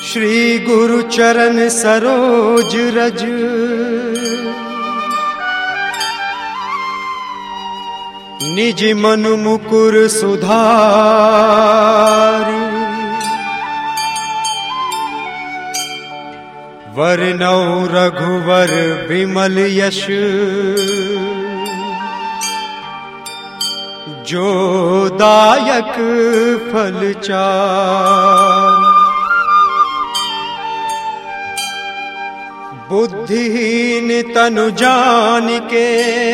श्री गुरु चरण सरोज रज, निज मन मुकुर सुधारि। वरनौ रघुवर विमल यश, जो दायक फल चार। बुद्धिहीन तनु जानिके,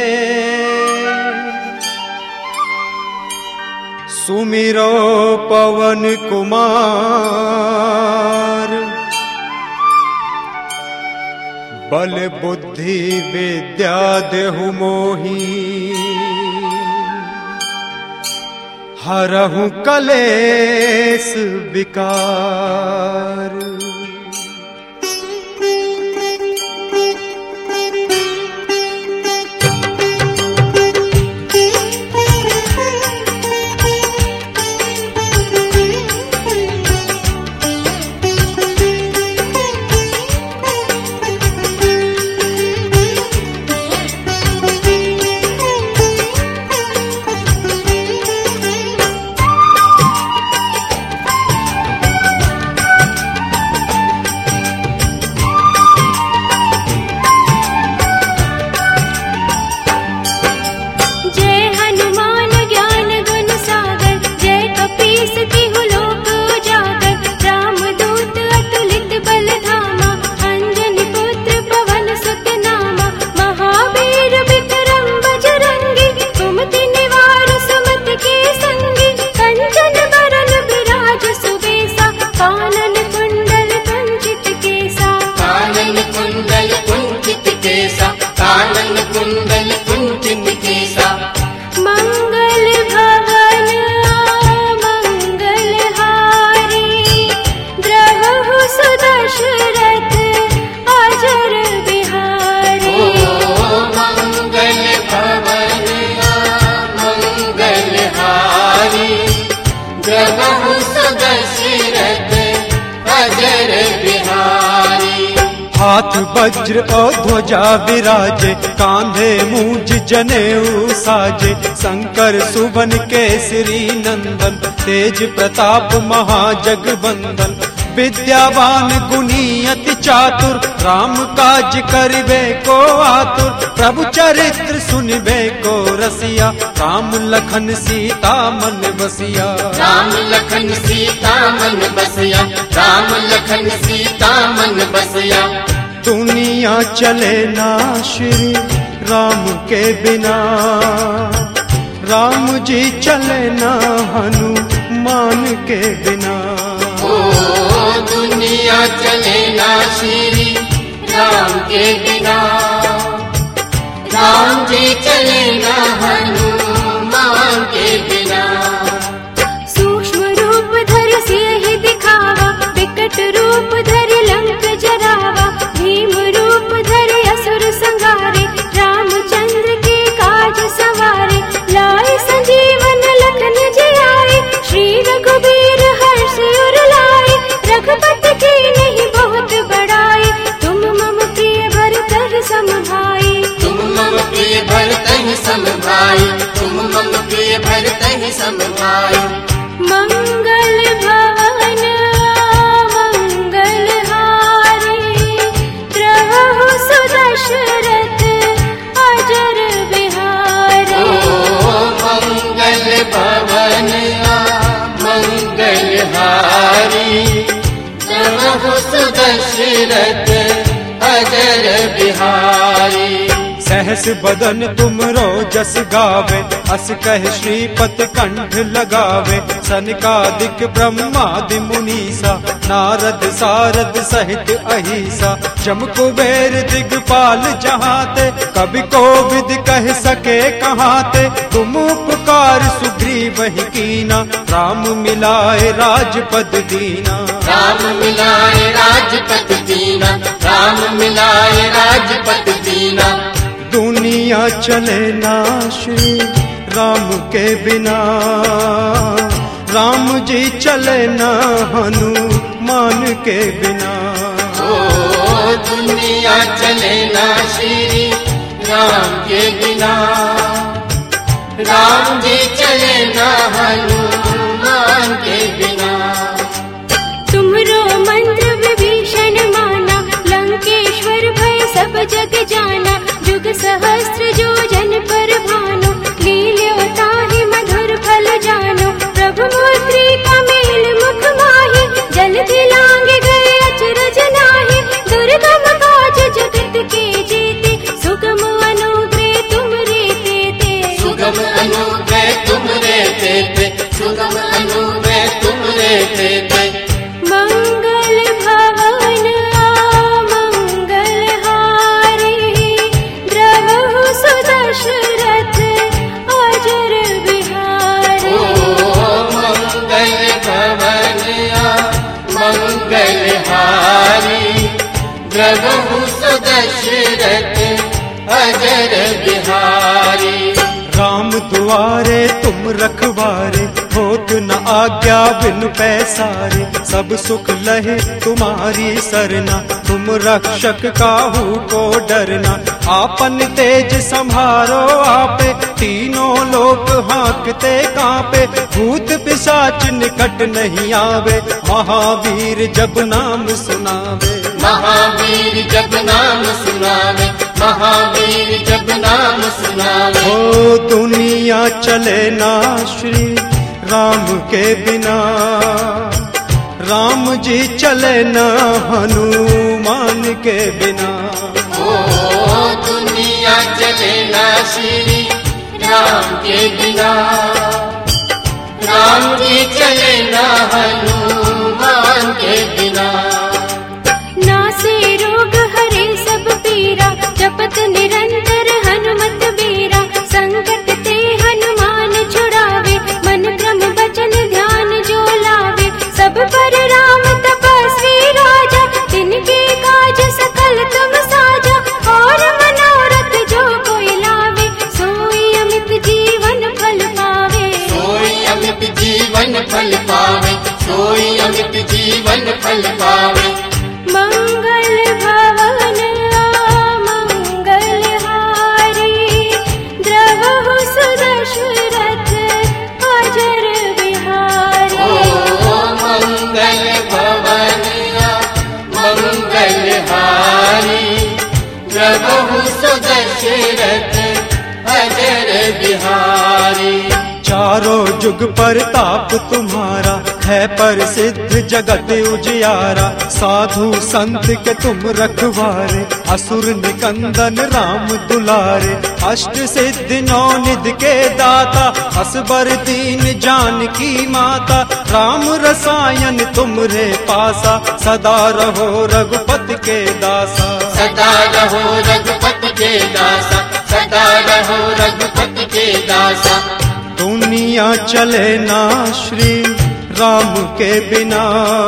सुमिरो पवन कुमार। बल बुद्धि विद्या देहु मोहि, हरहु कलेस विकार। मंगल भवन मंगल हारी, द्रवहु सुदशरथ अजर बिहारी। मंगल भवन मंगल हारी, द्रवहु सुदशरथ अजर बिहारी। हाथ वज्र और ध्वजा विराजे, कांधे मूंज जनेऊ साजे। शंकर सुवन केसरी नंदन, तेज प्रताप महाजगवंदन। विद्यावान गुणी अति चातुर, राम काज करिबे को आतुर। प्रभु चरित्र सुनिबे को रसिया, राम लखन सीता मन बसिया। राम लखन सीता मन बसिया, राम लखन सीता मन बसिया। दुनिया चले ना श्री राम के बिना, राम जी चले ना हनुमान के बिना। ओ दुनिया चले ना श्री राम के बिना, राम जी चले ना हनुमान के बिना। सूक्ष्म रूप धर सियहि दिखावा, विकट रूप धर लंक जरावा। भीम रूप धर असुर संहारे, रामचंद्र के काज सवारे। लाए संजीवन लखन जियाए, श्री रघुबीर हर्ष उर लाए। रघुपति की नहीं बहुत बड़ाई, तुम मम प्रिय भरत सम भाई। तुम मम प्रिय भरत सम भाई, तुम मम प्रिय भरत सम भाई। मंगल भवन मंगल हारी, द्रवहु सुदशरथ अजर बिहारी। मंगल भवन मंगल हारी, द्रवहु सुदशरथ अजर बिहारी। सहस बदन तुमरो जस गावे, अस कह श्रीपति कंठ लगावे। सनकादिक ब्रह्मादि मुनीसा, नारद सारद सहित अहिसा। जम कुबेर दिगपाल जहाते, कवि कोविद कह सके कहाते। तुम उपकार सुग्रीव ही कीना, राम मिलाए राजपद दीना। राम मिलाए राजपद दीना, राम मिलाए राजपद दीना। दुनिया चले ना श्री राम के बिना, राम जी चले ना हनुमान मान के बिना। ओ दुनिया चले ना श्री राम के बिना, राम जी चले ना हनुमान के बिना। तुम्हरो मंत्र विभीषण माना, लंकेश्वर भय सब जग जाना। जुग सहस्त्र जो जन पर भानो, लील्यो ताहि मधुर फल जानो। प्रभु मुद्रिका मेल मुख माहि, जल्दी लांघ गए अचरज नाहि। दुर्गम काज जगत के जेते, सुगम अनुग्रह तुमरे तेते। सुगम अनुग्रह तुमरे तेते, सुगम अनुग्रह तुमरे तेते। मंगल भवन मंगल हारी, द्रवहु सुदशरथ अजर बिहारी। ओ मंगल भवन मंगल हारी, द्रवहु सुदशरथ अजर बिहारी। राम दुआरे तुम रखवारे, होत न आज्ञा बिनु पैसारे। सब सुख लहे तुम्हारी सरना, तुम रक्षक काहू को डरना। आपन तेज संभारो आपे, तीनों लोक हाँकते कांपे। भूत पिशाच निकट नहीं आवे, महावीर जब नाम सुनावे। महावीर जब नाम सुनावे, महावीर जब नाम सुनावे। ओ दुनिया चले ना श्री राम के बिना, राम जी चले ना हनुमान के बिना। ओ दुनिया चले ना श्री राम के बिना, राम जी चले ना हनुमान के बिना। नासे रोग हरे सब पीरा, जपत निरंतर हनुमत बीरा। संकट ते हनुमान छुड़ावे, मन क्रम वचन ध्यान जो लावे। सब पर राम तपस्वी राजा, तिनके काज सकल तुम साजा। और मनोरथ जो कोई लावे, सोई अमित जीवन फल पावे। सोई अमित जीवन फल पावे, सोई अमित जीवन फल पावे। मंगल भवन मंगल हारी, द्रवहु सुदशरथ अजर बिहारी। ओ मंगल भवन मंगल हारी, द्रवहु सुदशरथ अजर बिहारी। चारों जुग परताप तुम्हारा, है प्रसिद्ध जगत उजियारा। साधु संत के तुम रखवारे, असुर निकंदन राम दुलारे। अष्ट सिद्धि नौ निधि के दाता, असबर दीन जानकी माता। राम रसायन तुमरे पासा, सदा रहो रघुपति के दासा। सदा रहो रघुपति के दासा, सदा रहो रघुपति के दासा। दुनिया चले ना श्री राम के बिना,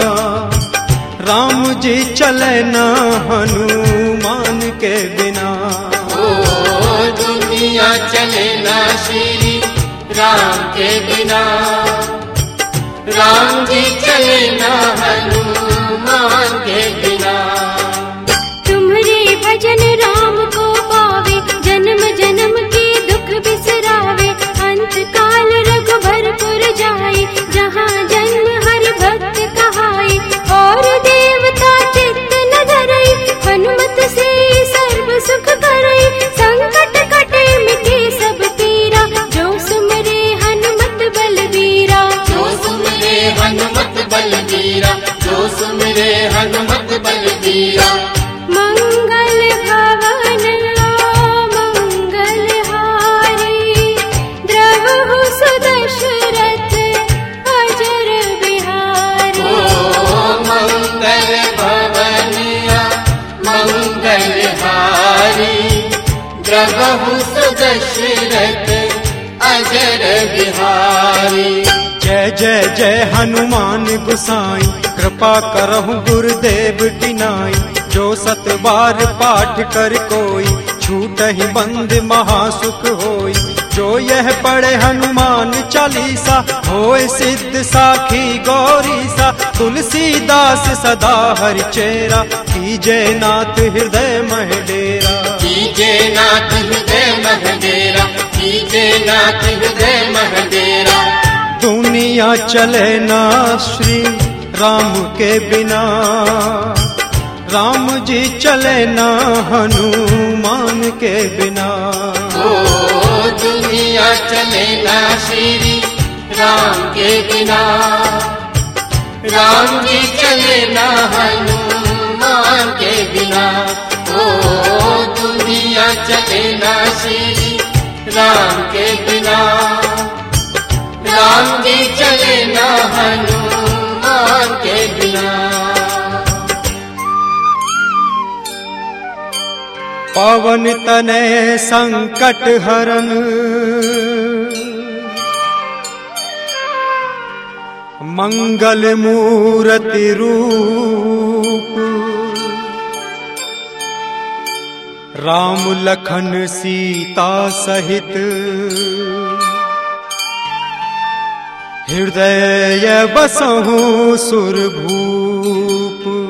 राम जी चले ना हनुमान के बिना। ओ दुनिया चले ना श्री राम के बिना, राम जी चले ना हनुमान के बिना। तुम्हारे भजन राम को पावे, जन्म जन्म के दुख बिसरावे। अंत काल रघुबरपुर जाए, जहाँ जन्म हरि भक्त कहाए। और देवता चित्त न धरई, हनुमत से सर्व सुख करई। संकट कटे मिटे सब पीरा, जो सुमरे हनुमत बलबीरा। जो सुमरे हनुमत बलबीरा, जो सुमरे हनुमत बलबीरा। मंगल भवन मंगल हारी, द्रवहु सुदशरथ अजर बिहारी। ओ मंगल भवन मंगल हारी, द्रवहु सुदशरथ अजर बिहारी। जय जय जय हनुमान गुसाई, कृपा करहु गुरुदेव की नाई। जो सत बार पाठ कर कोई, छूटहि बंद महासुख होई। जो यह पढ़े हनुमान चालीसा होए सिद्ध साखी गौरीसा। तुलसीदास सदा हरि चेरा कीजे नाथ हृदय मह डेरा। कीजे नाथ हृदय मह डेरा, कीजे नाथ हृदय मह डेरा। दुनिया चले ना श्री राम के बिना, राम जी चले ना हनुमान के बिना। ओ दुनिया चले ना श्री राम के बिना, राम जी चले ना हनुमान के बिना। ओ दुनिया चले ना श्री राम के बिना, राम जी चले ना हनुमान के बिना। पवन तनय संकट हरन, मंगल मूरति रूप। राम लखन सीता सहित हृदय बसहु सुरभूप।